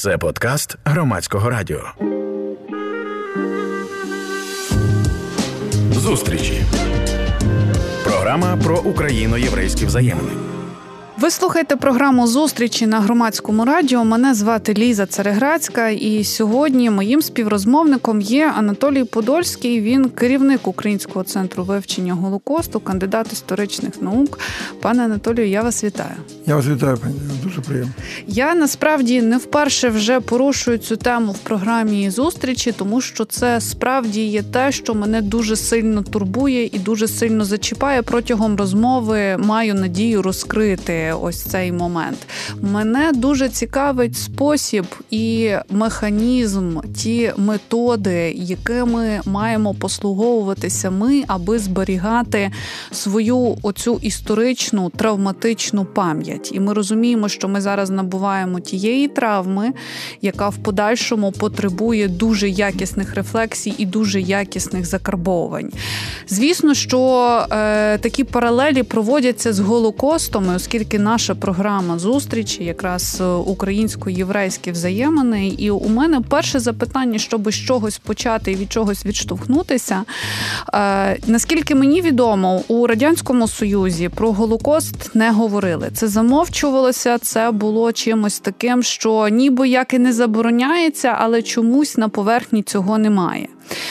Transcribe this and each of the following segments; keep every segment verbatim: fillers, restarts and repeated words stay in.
Це подкаст Громадського радіо. Зустрічі. Програма про україно-єврейські взаємини. Ви слухаєте програму «Зустрічі» на Громадському радіо. Мене звати Ліза Цареградська, і сьогодні моїм співрозмовником є Анатолій Подольський. Він керівник Українського центру вивчення Голокосту, кандидат історичних наук. Пане Анатолію, я вас вітаю. Я вас вітаю, пані. Дуже приємно. Я, насправді, не вперше вже порушую цю тему в програмі «Зустрічі», тому що це справді є те, що мене дуже сильно турбує і дуже сильно зачіпає. Протягом розмови маю надію розкрити ось цей момент. Мене дуже цікавить спосіб і механізм, ті методи, якими маємо послуговуватися ми, аби зберігати свою оцю історичну травматичну пам'ять. І ми розуміємо, що ми зараз набуваємо тієї травми, яка в подальшому потребує дуже якісних рефлексій і дуже якісних закарбовувань. Звісно, що е, такі паралелі проводяться з Голокостом, оскільки наша програма «Зустрічі» якраз українсько-єврейські взаємини. І у мене перше запитання, щоб з чогось почати і від чогось відштовхнутися. Е, наскільки мені відомо, у Радянському Союзі про Голокост не говорили. Це замовчувалося, це було чимось таким, що ніби як і не забороняється, але чомусь на поверхні цього немає.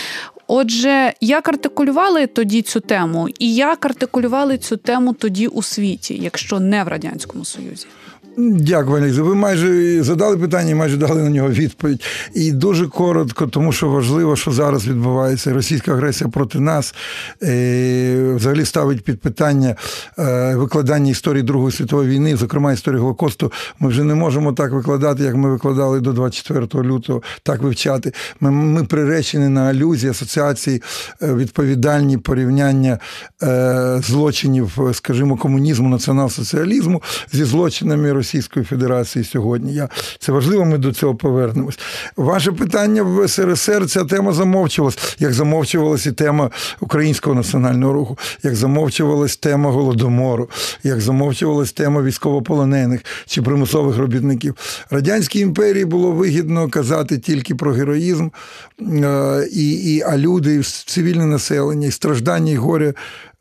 Отже, як артикулювали тоді цю тему, і як артикулювали цю тему тоді у світі, якщо не в Радянському Союзі? Дякую, Ліза. Ви майже задали питання і майже дали на нього відповідь. І дуже коротко, тому що важливо, що зараз відбувається. Російська агресія проти нас е, взагалі ставить під питання е, викладання історії Другої світової війни, зокрема історії Голокосту. Ми вже не можемо так викладати, як ми викладали до двадцять четвертого лютого, так вивчати. Ми, ми приречені на алюзії, асоціації, е, відповідальні порівняння е, злочинів, скажімо, комунізму, націонал-соціалізму зі злочинами Російської Федерації сьогодні. Я, це важливо, ми до цього повернемось. Ваше питання в ес ер ес ер, ця тема замовчувалась, як замовчувалась і тема Українського національного руху, як замовчувалась тема Голодомору, як замовчувалась тема військовополонених чи примусових робітників. Радянській імперії було вигідно казати тільки про героїзм, і, і, а люди, і цивільне населення, і страждання, і горе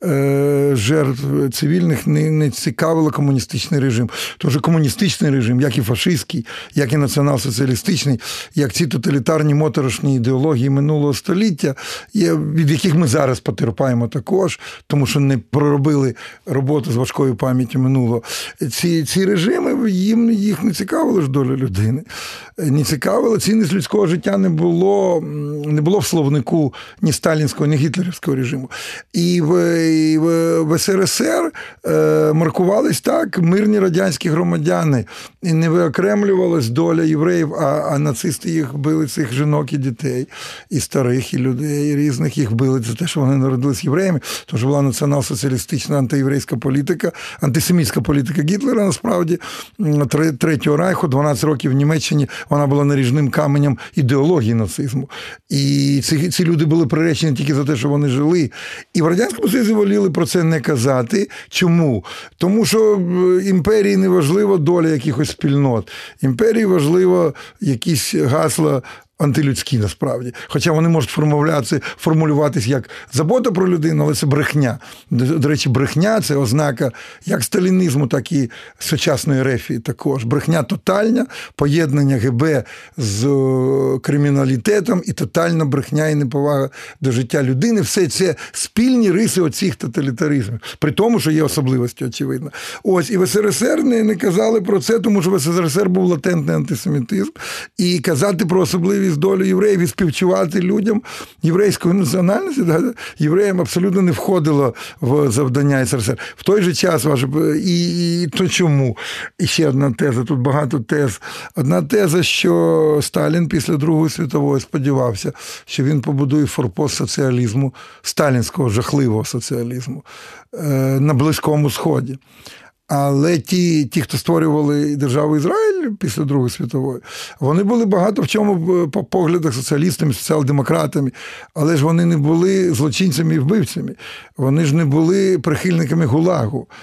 жертв цивільних не, не цікавило комуністичний режим. Тож комуністичний режим, як і фашистський, як і націонал-соціалістичний, як ці тоталітарні моторошні ідеології минулого століття, від яких ми зараз потерпаємо також, тому що не проробили роботу з важкою пам'яттю минулого. Ці, ці режими, їм їх не цікавила ж доля людини. Не цікавила, цінність людського життя не було, не було в словнику ні сталінського, ні гітлерівського режиму. І в І в ес ер ес ер е, маркувались так мирні радянські громадяни. І не виокремлювалась доля євреїв, а, а нацисти їх били, цих жінок і дітей, і старих, і людей різних. Їх били за те, що вони народились євреями. Тож була націонал-соціалістична антиєврейська політика, антисемітська політика Гітлера, насправді, Третього Райху, дванадцять років в Німеччині, вона була наріжним каменем ідеології нацизму. І ці, ці люди були приречені тільки за те, що вони жили. І в Радянському Союзі воліли про це не казати. Чому? Тому що імперії не важлива доля якихось спільнот. Імперії важливо якісь гасла антилюдські, насправді. Хоча вони можуть формулюватися, формулюватися як забота про людину, але це брехня. До, до речі, брехня – це ознака як сталінізму, так і сучасної рефії також. Брехня тотальна, поєднання ГБ з криміналітетом і тотальна брехня і неповага до життя людини. Все це спільні риси оцих тоталітаризмів. При тому, що є особливості, очевидно. Ось, і в ес ер ес ер не, не казали про це, тому що в ес ер ес ер був латентний антисемітизм. І казати про особливість долю євреїв і співчувати людям єврейської національності, євреям абсолютно не входило в завдання ес ер ес ер. В той же час, ваше, і, і то чому? І ще одна теза, тут багато тез. Одна теза, що Сталін після Другої світової сподівався, що він побудує форпост соціалізму, сталінського жахливого соціалізму на Близькому Сході. Але ті, ті, хто створювали державу Ізраїль після Другої світової, вони були багато в чому по поглядах соціалістами, соціал-демократами, але ж вони не були злочинцями і вбивцями. Вони ж не були прихильниками ГУЛАГу.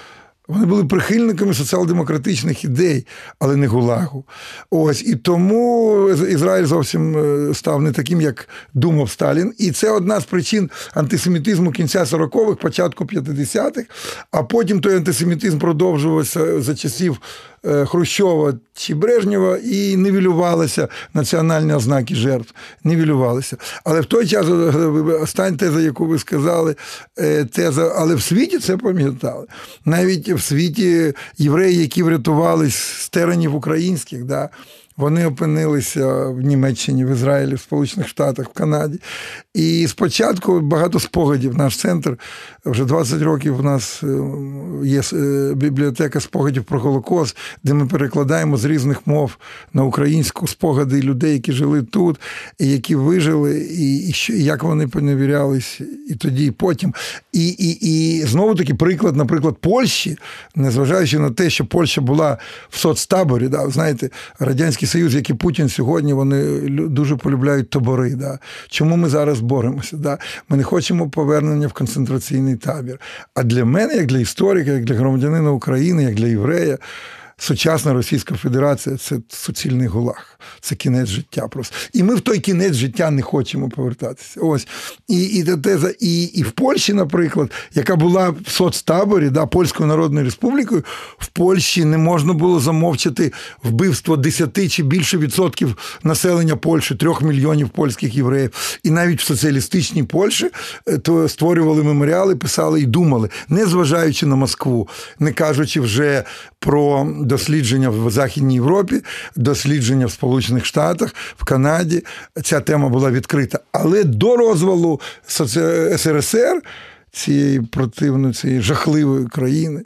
Вони були прихильниками соціал-демократичних ідей, але не ГУЛАГу. Ось, і тому Ізраїль зовсім став не таким, як думав Сталін. І це одна з причин антисемітизму кінця сорокових, початку п'ятдесятих, а потім той антисемітизм продовжувався за часів Хрущова чи Брежнєва, і нівелювалися національні ознаки жертв. Нівелювалися. Але в той час, остання теза, яку ви сказали, теза, але в світі це пам'ятали. Навіть в світі євреї, які врятувались з теренів українських, да, вони опинилися в Німеччині, в Ізраїлі, в Сполучених Штатах, в Канаді. І спочатку багато спогадів. Наш центр, вже двадцять років у нас є бібліотека спогадів про Голокост, де ми перекладаємо з різних мов на українську спогади людей, які жили тут, і які вижили, і, і, що, і як вони поневірялись і тоді, і потім. І, і, і знову-таки приклад, наприклад, Польщі, незважаючи на те, що Польща була в соцтаборі, да, знаєте, Радянський Союз, як і Путін сьогодні, вони дуже полюбляють табори. Да. Чому ми зараз боремося? Да? Ми не хочемо повернення в концентраційний табір. А для мене, як для історика, як для громадянина України, як для єврея, сучасна Російська Федерація – це суцільний ГУЛАГ. Це кінець життя просто. І ми в той кінець життя не хочемо повертатися. Ось. І, і, теза, і, і в Польщі, наприклад, яка була в соцтаборі, да, Польською Народною Республікою, в Польщі не можна було замовчати вбивство десяти чи більше відсотків населення Польщі, трьох мільйонів польських євреїв. І навіть в соціалістичній Польщі то створювали меморіали, писали і думали, не зважаючи на Москву, не кажучи вже про дослідження в Західній Європі, дослідження в Сполучених Штатах, в Канаді. Ця тема була відкрита. Але до розвалу ес ер ес ер, цієї противної, цієї жахливої країни,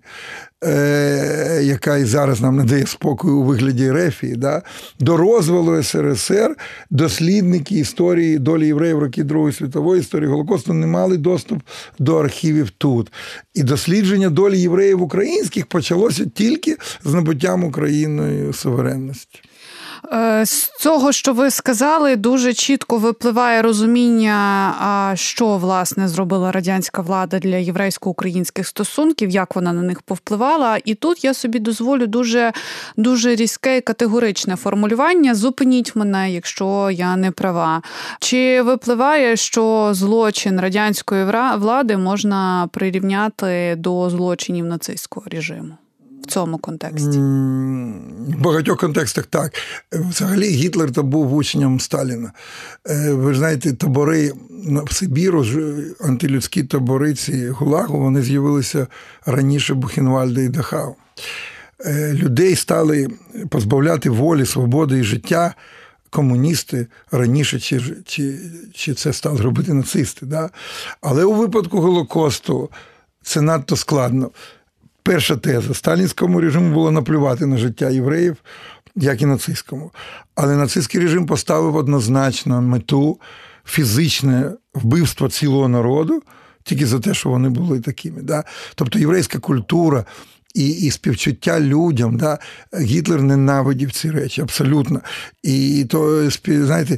е- яка і зараз нам не дає спокою у вигляді Ерефії, да? До розвалу ес ер ес ер дослідники історії долі євреїв роки Другої світової, історії Голокосту не мали доступ до архівів тут. І дослідження долі євреїв українських почалося тільки з набуттям Україною суверенності. З цього, що ви сказали, дуже чітко випливає розуміння, що, власне, зробила радянська влада для єврейсько-українських стосунків, як вона на них повпливала. І тут я собі дозволю дуже, дуже різке і категоричне формулювання. Зупиніть мене, якщо я не права. Чи випливає, що злочин радянської влади можна прирівняти до злочинів нацистського режиму? В цьому контексті? В багатьох контекстах так. Взагалі Гітлер то був учнем Сталіна. Ви ж знаєте, табори в Сибіру, антилюдські табори ці ГУЛАГу, вони з'явилися раніше Бухенвальда і Дахау. Людей стали позбавляти волі, свободи і життя комуністи раніше, чи, чи, чи це стали робити нацисти. Да? Але у випадку Голокосту це надто складно. Перша теза. Сталінському режиму було наплювати на життя євреїв, як і нацистському. Але нацистський режим поставив однозначно мету фізичне вбивство цілого народу, тільки за те, що вони були такими. Да? Тобто єврейська культура і, і співчуття людям, да? Гітлер ненавидів ці речі, абсолютно. І то, знаєте,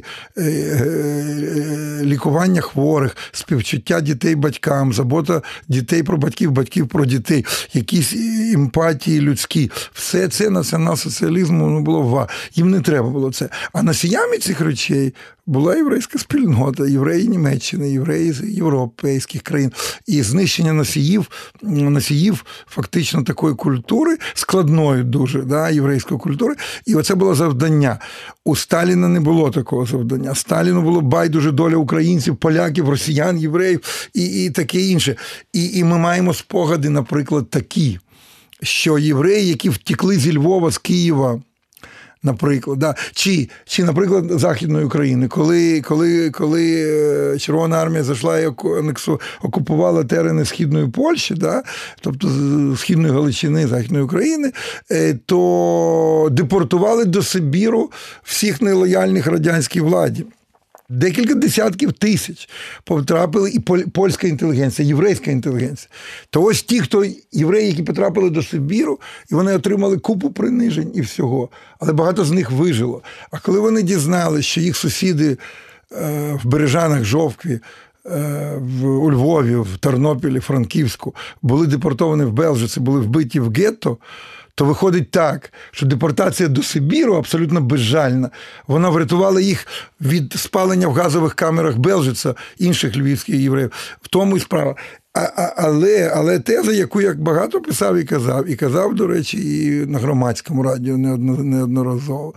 лікування хворих, співчуття дітей батькам, забота дітей про батьків, батьків про дітей, якісь емпатії людські. Все це націонал-соціалізму ну, було ва. Їм не треба було це. А носіями цих речей була єврейська спільнота, євреї Німеччини, євреї з європейських країн. І знищення носіїв, носіїв фактично такої культури, складної дуже, да, єврейської культури. І оце було завдання. У Сталіна не було такого завдання. Сталіну було байдуже доля українців, поляків, росіян, євреїв і, і таке інше. І, і ми маємо спогади, наприклад, такі, що євреї, які втекли зі Львова, з Києва, наприклад, да. чи, чи, наприклад, Західної України, коли, коли, коли Червона армія зайшла і окупувала терени Східної Польщі, да, тобто Східної Галичини, Західної України, то депортували до Сибіру всіх нелояльних радянській владі. Декілька десятків тисяч потрапили і польська інтелігенція, єврейська інтелігенція. То ось ті, хто євреї, які потрапили до Сибіру, і вони отримали купу принижень і всього. Але багато з них вижило. А коли вони дізналися, що їх сусіди в Бережанах, Жовкві, в, у Львові, в Тернопілі, Франківську, були депортовані в Белжиці, були вбиті в гетто, то виходить так, що депортація до Сибіру абсолютно безжальна. Вона врятувала їх від спалення в газових камерах Белжица, інших львівських євреїв. В тому і справа. А, а, але, але теза, яку я багато писав і казав, і казав, до речі, і на громадському радіо неодно, неодноразово,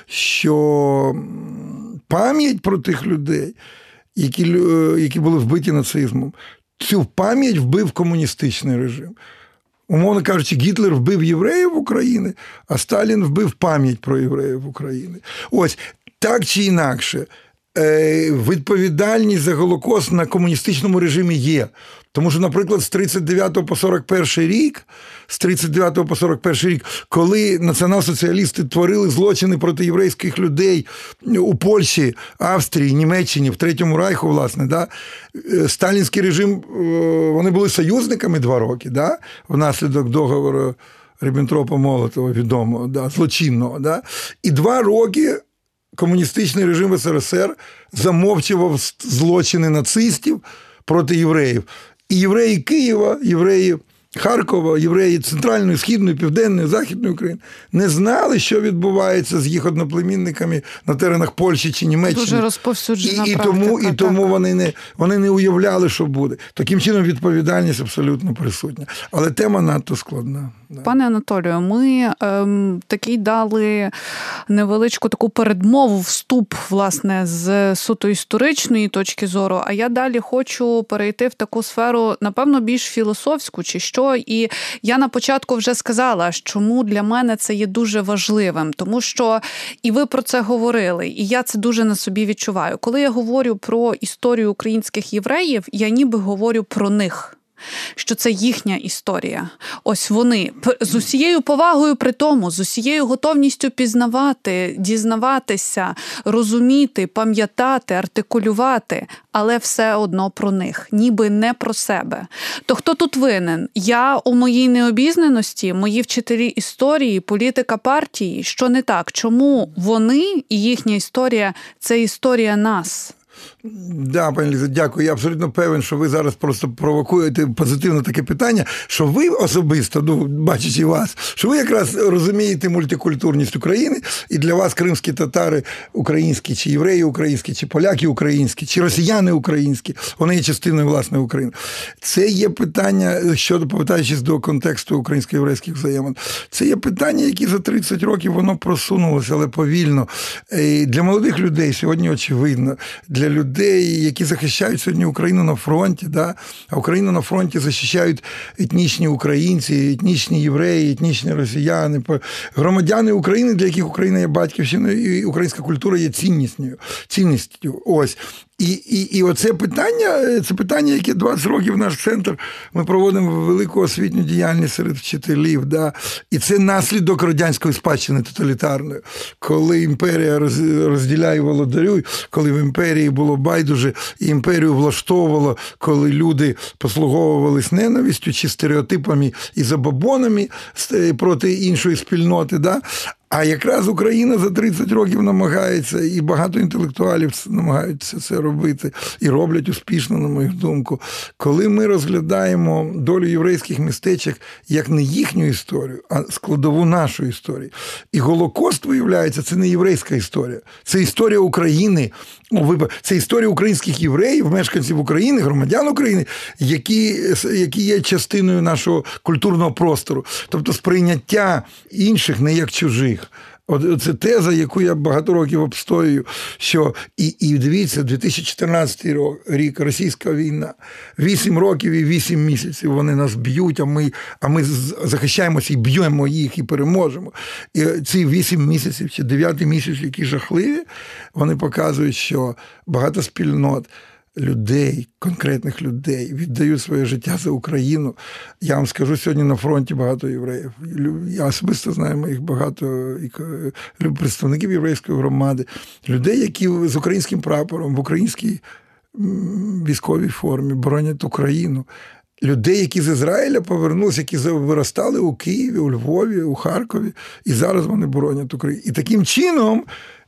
що пам'ять про тих людей, які, які були вбиті нацизмом, цю пам'ять вбив комуністичний режим. Умовно кажучи, Гітлер вбив євреїв України, а Сталін вбив пам'ять про євреїв України. Ось, так чи інакше, відповідальність за Голокост на комуністичному режимі є. Тому що, наприклад, з тридцять дев'ятого по сорок перший рік, з тридцять дев'ятого по сорок перший рік, коли націонал-соціалісти творили злочини проти єврейських людей у Польщі, Австрії, Німеччині, в Третьому Райху, власне, да, сталінський режим, вони були союзниками два роки, да, внаслідок договору Ріббентропа-Молотова, відомого, да, злочинного. Да, і два роки комуністичний режим в ес ер ес ер замовчував злочини нацистів проти євреїв. І євреї Києва, євреї Харкова, євреї Центральної, Східної, Південної, Західної України не знали, що відбувається з їх одноплемінниками на теренах Польщі чи Німеччини. Дуже розповсюджена і, і практика. Тому, і тому вони не, вони не уявляли, що буде. Таким чином відповідальність абсолютно присутня. Але тема надто складна. Пане Анатолію, ми ем, такий дали невеличку таку передмову, вступ, власне, з суто історичної точки зору, а я далі хочу перейти в таку сферу, напевно, більш філософську, чи що, і я на початку вже сказала, чому для мене це є дуже важливим, тому що і ви про це говорили, і я це дуже на собі відчуваю. Коли я говорю про історію українських євреїв, я ніби говорю про них. Що це їхня історія. Ось вони з усією повагою при тому, з усією готовністю пізнавати, дізнаватися, розуміти, пам'ятати, артикулювати, але все одно про них, ніби не про себе. То хто тут винен? Я у моїй необізнаності, мої вчителі історії, політика партії, що не так? Чому вони і їхня історія – це історія нас? Да, пані Ліза, дякую. Я абсолютно певен, що ви зараз просто провокуєте позитивне таке питання, що ви особисто, ну, бачачи вас, що ви якраз розумієте мультикультурність України, і для вас кримські татари українські, чи євреї українські, чи поляки українські, чи росіяни українські, вони є частиною, власне, України. Це є питання, щодо, повертаючись до контексту українсько-єврейських взаємин, це є питання, які за тридцять років воно просунулося, але повільно. І для молодих людей сьогодні очевидно, для людей, які захищають сьогодні Україну на фронті, да? А Україну на фронті захищають етнічні українці, етнічні євреї, етнічні росіяни, громадяни України, для яких Україна є батьківщиною, і українська культура є цінністю. цінністю. Ось. І, і, і оце питання, це питання, яке двадцять років наш центр, ми проводимо велику освітню діяльність серед вчителів, да? І це наслідок радянської спадщини тоталітарної, коли імперія розділяє, володарює, коли в імперії було байдуже, і імперію влаштовувало, коли люди послуговувались ненавистю чи стереотипами і забобонами проти іншої спільноти, да? А якраз Україна за тридцять років намагається, і багато інтелектуалів намагаються це робити, і роблять успішно, на мою думку. Коли ми розглядаємо долю єврейських містечок як не їхню історію, а складову нашої історії. І Голокост, виявляється, це не єврейська історія. Це історія України, це історія українських євреїв, мешканців України, громадян України, які, які є частиною нашого культурного простору. Тобто сприйняття інших не як чужих. От це теза, яку я багато років обстоюю, що і, і дивіться, дві тисячі чотирнадцятий рік, російська війна, вісім років і вісім місяців вони нас б'ють, а ми, а ми захищаємося і б'ємо їх, і переможемо. І ці вісім місяців чи дев'ятий місяць, які жахливі, вони показують, що багато спільнот, людей, конкретних людей віддають своє життя за Україну. Я вам скажу, сьогодні на фронті багато євреїв. Я особисто знаю моїх багато представників єврейської громади, людей, які з українським прапором в українській військовій формі боронять Україну. Людей, які з Ізраїля повернулися, які виростали у Києві, у Львові, у Харкові, і зараз вони боронять Україну. І таким чином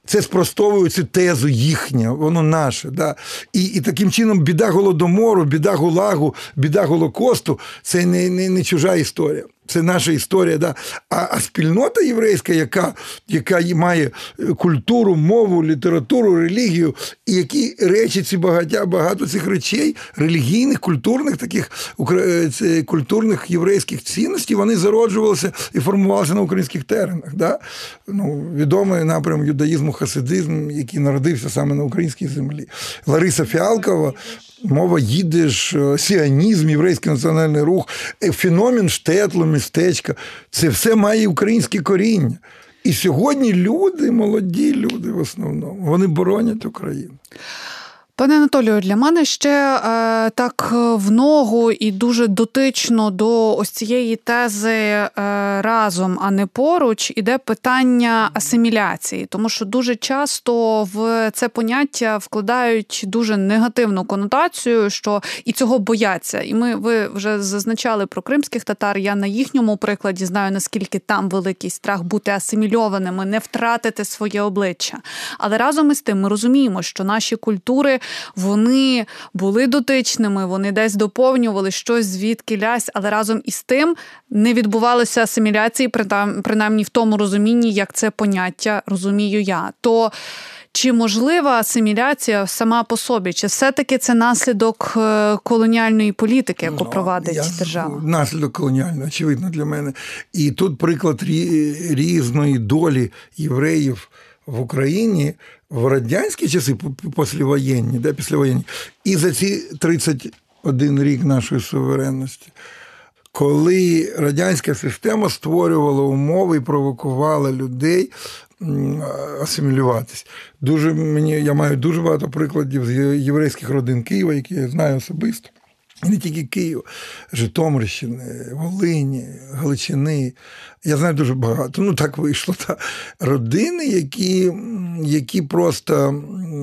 це спростовує цю тезу їхню, воно наше. Да? І, і таким чином біда Голодомору, біда ГУЛАГу, біда Голокосту – це не, не, не чужа історія. Це наша історія. Да? А, а спільнота єврейська, яка, яка має культуру, мову, літературу, релігію, і які речі, ці багаття, багато цих речей, релігійних, культурних, таких культурних єврейських цінностей, вони зароджувалися і формувалися на українських теренах. Да? Ну, відомий напрям юдаїзму, хасидизм, який народився саме на українській землі. Лариса Фіалкова, мова їдиш, сіонізм, єврейський національний рух, феномен штетлу, містечка. Це все має українське коріння. І сьогодні люди, молоді люди в основному, вони боронять Україну. Пане Анатолію, для мене ще е, так в ногу і дуже дотично до ось цієї тези е, разом, а не поруч, іде питання асиміляції. Тому що дуже часто в це поняття вкладають дуже негативну конотацію, що і цього бояться. І ми, ви вже зазначали про кримських татар, я на їхньому прикладі знаю, наскільки там великий страх бути асимільованими, не втратити своє обличчя. Але разом із тим ми розуміємо, що наші культури вони були дотичними, вони десь доповнювали щось звідкілясь, але разом із тим не відбувалося асиміляції, принаймні в тому розумінні, як це поняття розумію я. То чи можлива асиміляція сама по собі? Чи все-таки це наслідок колоніальної політики, яку ну, провадить я, держава? Наслідок колоніальної, очевидно для мене. І тут приклад різної долі євреїв в Україні в радянські часи, післявоєнні, да, післявоєнні, і за ці тридцять один рік нашої суверенності, коли радянська система створювала умови і провокувала людей асимілюватись. Дуже мені, я маю дуже багато прикладів з єврейських родин Києва, які я знаю особисто. І не тільки Київ, Житомирщини, Волині, Галичини. Я знаю дуже багато. Ну, так вийшло. Та. Родини, які, які просто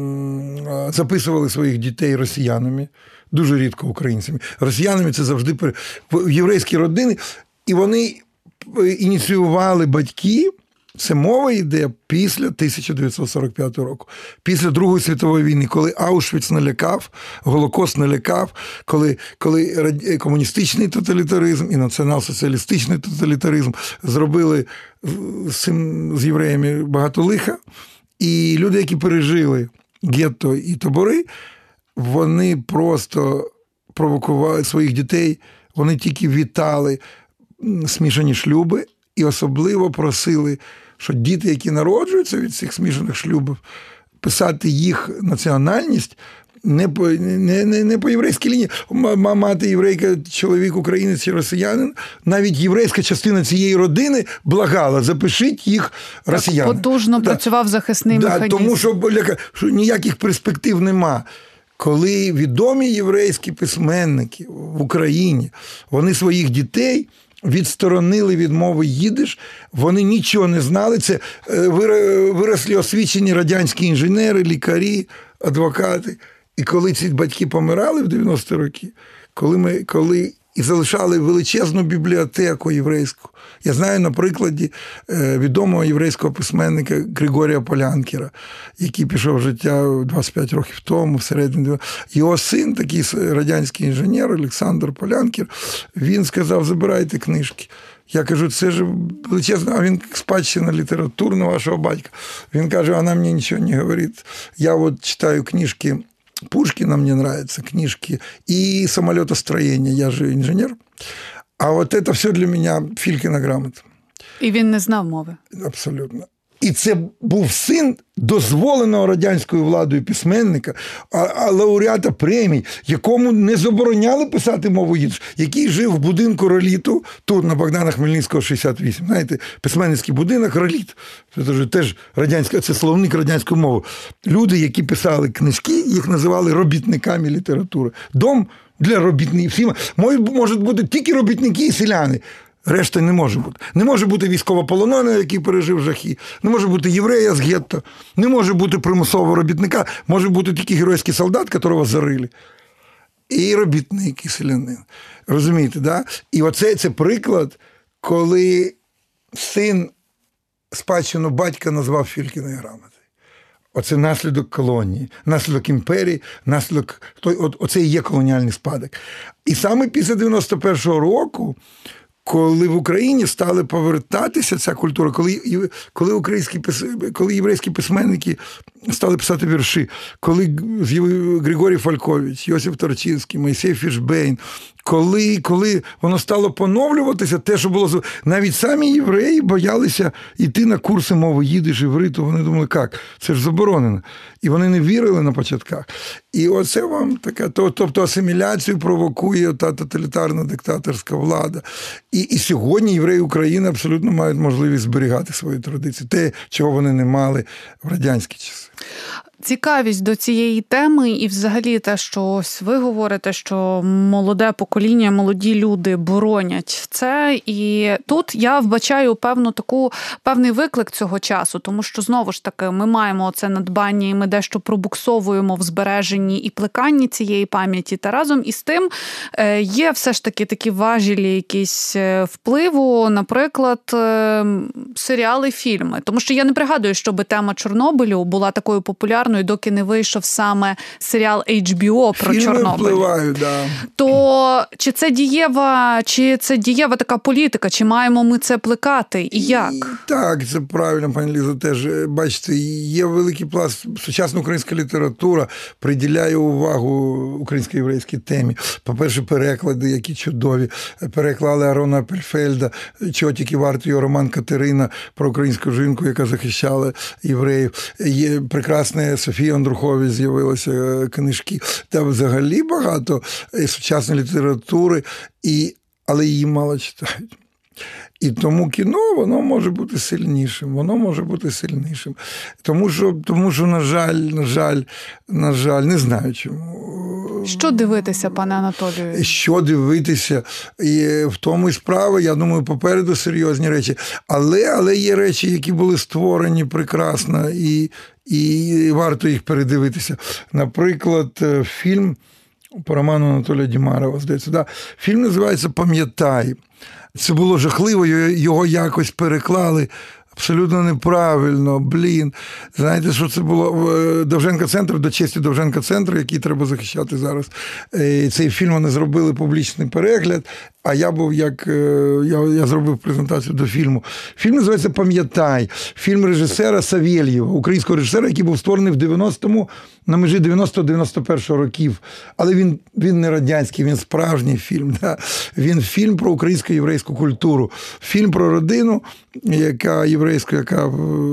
записували своїх дітей росіянами, дуже рідко українцями. Росіянами це завжди єврейські родини. І вони ініціювали батьків. Це мова йде після тисяча дев'ятсот сорок п'ятого року, після Другої світової війни, коли Аушвіц налякав, Голокост налякав, коли, коли комуністичний тоталітаризм і націонал-соціалістичний тоталітаризм зробили з, з євреями багато лиха. І люди, які пережили гетто і табори, вони просто провокували своїх дітей, вони тільки вітали смішані шлюби, і особливо просили, що діти, які народжуються від цих смішаних шлюбів, писати їх національність не по, не, не, не по єврейській лінії. Мати єврейка, чоловік українець чи росіянин, навіть єврейська частина цієї родини благала, запишіть їх росіянами. Потужно да. працював захисний да, механізм. Тому що, що ніяких перспектив нема. Коли відомі єврейські письменники в Україні, вони своїх дітей відсторонили від мови їдиш, вони нічого не знали. Це вирослі освічені радянські інженери, лікарі, адвокати. І коли ці батьки помирали в дев'яності роки, коли ми, коли і залишали величезну бібліотеку єврейську. Я знаю на прикладі відомого єврейського письменника Григорія Полянкіра, який пішов в життя двадцять п'ять років тому, всередині. Його син, такий радянський інженер Олександр Полянкір, він сказав, забирайте книжки. Я кажу, це ж величезна, а він спадщина літературна вашого батька. Він каже, вона мені нічого не говорить. Я от читаю книжки Пушкина, мне нравятся книжки, и самолетостроение, я же инженер. А вот это все для меня Филькина грамота. І він не знав мови. Абсолютно. І це був син дозволеного радянською владою письменника, а, а лауреата премій, якому не забороняли писати мову їдиш, який жив в будинку Роліту, тут на Богдана Хмельницького, шістдесят вісім. Знаєте, письменницький будинок Роліт. Це теж радянська, це словник радянської мови. Люди, які писали книжки, їх називали робітниками літератури. Дом для робітників. Всі можуть бути тільки робітники і селяни. Решта не може бути. Не може бути військовополонений, який пережив жахи, не може бути єврея з гетто, не може бути примусового робітника, може бути тільки геройський солдат, якого зарили. І робітник, і селянин. Розумієте, да? І оце це приклад, коли син спадщину батька назвав Филькиною грамотою. Оце наслідок колонії, наслідок імперії, наслідок, оце і є колоніальний спадок. І саме після дев'яносто першого року, коли в Україні стали повертатися ця культура, коли, коли, українські, коли єврейські письменники стали писати вірші, коли Григорій Фалькович, Йосиф Торчинський, Мойсей Фішбейн, коли, коли воно стало поновлюватися, те, що було... Навіть самі євреї боялися йти на курси мови їдиш, івриту, вони думали, як? Це ж заборонено. І вони не вірили на початках. І оце вам таке, тобто асиміляцію провокує та тоталітарна диктаторська влада. І, і сьогодні євреї України абсолютно мають можливість зберігати свої традиції. Те, чого вони не мали в радянські часи. Цікавість до цієї теми і взагалі те, що ось ви говорите, що молоде покоління, молоді люди боронять це. І тут я вбачаю певну таку, певний виклик цього часу, тому що, знову ж таки, ми маємо це надбання і ми дещо пробуксовуємо в збереженні і плеканні цієї пам'яті. Та разом із тим є все ж таки такі важелі якісь впливу, наприклад, серіали, фільми. Тому що я не пригадую, щоб тема Чорнобилю була такою популярною, доки не вийшов саме серіал ейч бі о про Фільми Чорнобиль. Впливають, да. То чи це дієва, чи це дієва така політика, чи маємо ми це плекати і як? І, так, це правильно, пані Лізо, теж. Бачите, є великий пласт, сучасна українська література приділяє увагу українсько-єврейській темі. По-перше, переклади, які чудові. Переклали Арона Апельфельда, чого тільки варто його роман «Катерина» про українську жінку, яка захищала євреїв. Є прекрасне Софія Андрухові з'явилися книжки. Та взагалі багато сучасної літератури, і, але її мало читають. І тому кіно, воно може бути сильнішим, воно може бути сильнішим. Тому що, тому що, на жаль, на жаль, на жаль, не знаю чому. Що дивитися, пане Анатолію? Що дивитися? І в тому і справа, я думаю, попереду серйозні речі. Але, але є речі, які були створені прекрасно, і, і варто їх передивитися. Наприклад, фільм по роману Анатолія Дімарова, здається, да? Фільм називається «Пам'ятай». Це було жахливо, його якось переклали абсолютно неправильно, блін. Знаєте, що це було? Довженко-центр, до честі Довженко-центру, який треба захищати зараз. Цей фільм вони зробили публічний перегляд, а я був як, я, я зробив презентацію до фільму. Фільм називається «Пам'ятай». Фільм режисера Савєльєва, українського режисера, який був створений в дев'яностому, на межі дев'яносто-дев'яносто першого років. Але він, він не радянський, він справжній фільм. Да? Він фільм про українсько-єврейську культуру. Фільм про родину, яка єврейську, яка,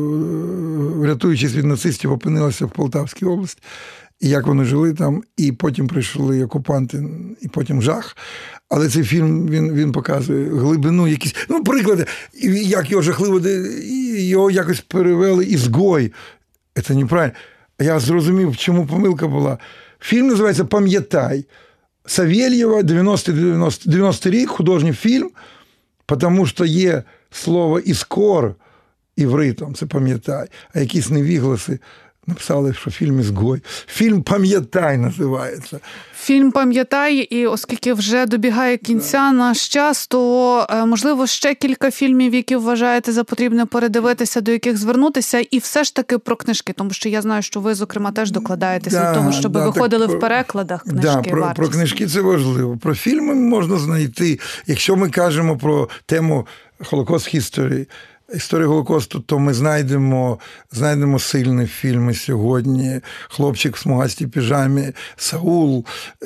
врятуючись від нацистів, опинилася в Полтавській області. І як вони жили там, і потім прийшли окупанти, і потім жах. Але цей фільм, він, він показує глибину якісь, ну, приклади, як його жахливо, його якось перевели «Ізгой». Це неправильно. Я зрозумів, чому помилка була. Фільм називається «Пам'ятай». Савєльєва, дев'яностий рік, художній фільм, тому що є слово «іскор» івритом, це «пам'ятай», а якісь невігласи написали, що фільм «Ізгой». Фільм «Пам'ятай» називається. Фільм «Пам'ятай», і оскільки вже добігає кінця наш час, то, можливо, ще кілька фільмів, які вважаєте за потрібне передивитися, до яких звернутися, і все ж таки про книжки, тому що я знаю, що ви, зокрема, теж докладаєтеся да, до того, щоб да, виходили так, в перекладах книжки. Да, про, про книжки це важливо. Про фільми можна знайти. Якщо ми кажемо про тему «Holocaust History», історію Голокосту, то ми знайдемо, знайдемо сильні фільми сьогодні. «Хлопчик в смугастій піжамі», «Саул».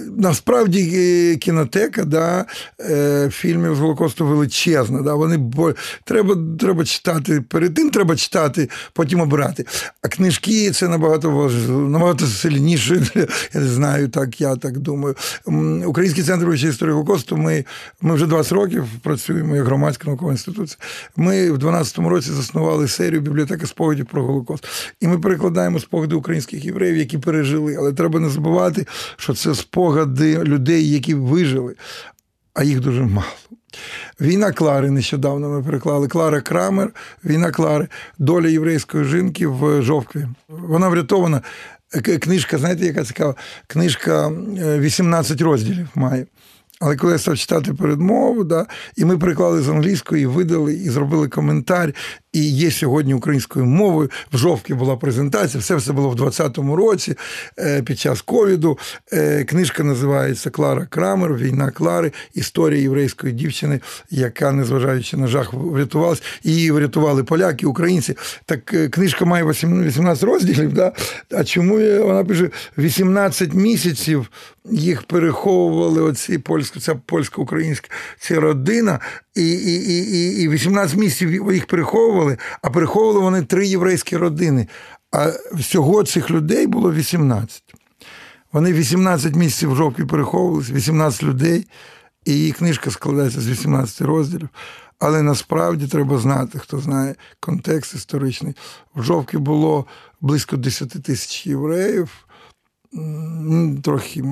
Насправді кінотека, да, фільмів з Голокосту величезна. Да, вони треба, треба читати, перед тим треба читати, потім обирати. А книжки – це набагато, набагато сильніше. Я не знаю, так, я так думаю. Український центр вивчення історії Голокосту, ми, ми вже двадцять років працюємо як громадська наукова інституція. Ми в дванадцятому році заснували серію «Бібліотека спогадів про Голокост». І ми перекладаємо спогади українських євреїв, які пережили. Але треба не забувати, що це спогади людей, які вижили, а їх дуже мало. «Війна Клари» нещодавно ми переклали. Клара Крамер, «Війна Клари», доля єврейської жінки в Жовкві. Вона врятована. Книжка, знаєте, яка цікава? Книжка вісімнадцять розділів має. Але коли я став читати передмову, да, і ми переклали з англійської, і видали, і зробили коментар, і є сьогодні українською мовою. В Жовкві була презентація, все це було в двадцятому році під час ковіду. Книжка називається «Клара Крамер. Війна Клари. Історія єврейської дівчини, яка, незважаючи на жах, врятувалась. Її врятували поляки, українці». Так книжка має вісімнадцять розділів, да? А чому вона пише вісімнадцять місяців їх переховували, оці польська, ця польсько-українська ця родина, і, і, і, і вісімнадцять місяців їх переховували, а переховували вони три єврейські родини. А всього цих людей було вісімнадцять. Вони вісімнадцять місяців в Жовкві переховувалися, вісімнадцять людей, і її книжка складається з вісімнадцяти розділів. Але насправді треба знати, хто знає контекст історичний. В Жовкві було близько десять тисяч євреїв, трохи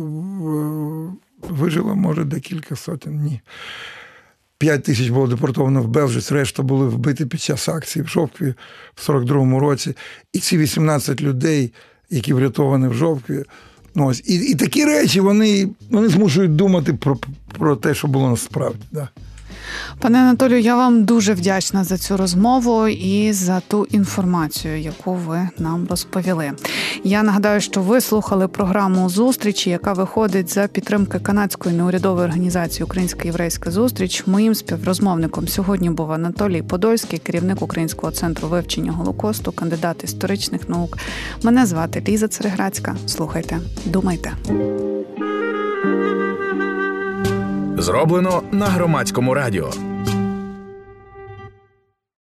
вижило, може, декілька сотень, ні. П'ять тисяч було депортовано в Белжиць, решта були вбиті під час акції в Жовкві в сорок другому році. І ці вісімнадцять людей, які врятовані в Жовкві, ну, ось, і, і такі речі, вони, вони змушують думати про, про те, що було насправді, да. Пане Анатолію, я вам дуже вдячна за цю розмову і за ту інформацію, яку ви нам розповіли. Я нагадаю, що ви слухали програму «Зустрічі», яка виходить за підтримки канадської неурядової організації «Українська єврейська зустріч». Моїм співрозмовником сьогодні був Анатолій Подольський, керівник Українського центру вивчення Голокосту, кандидат історичних наук. Мене звати Ліза Цереграцька. Слухайте, думайте. Зроблено на Громадському радіо.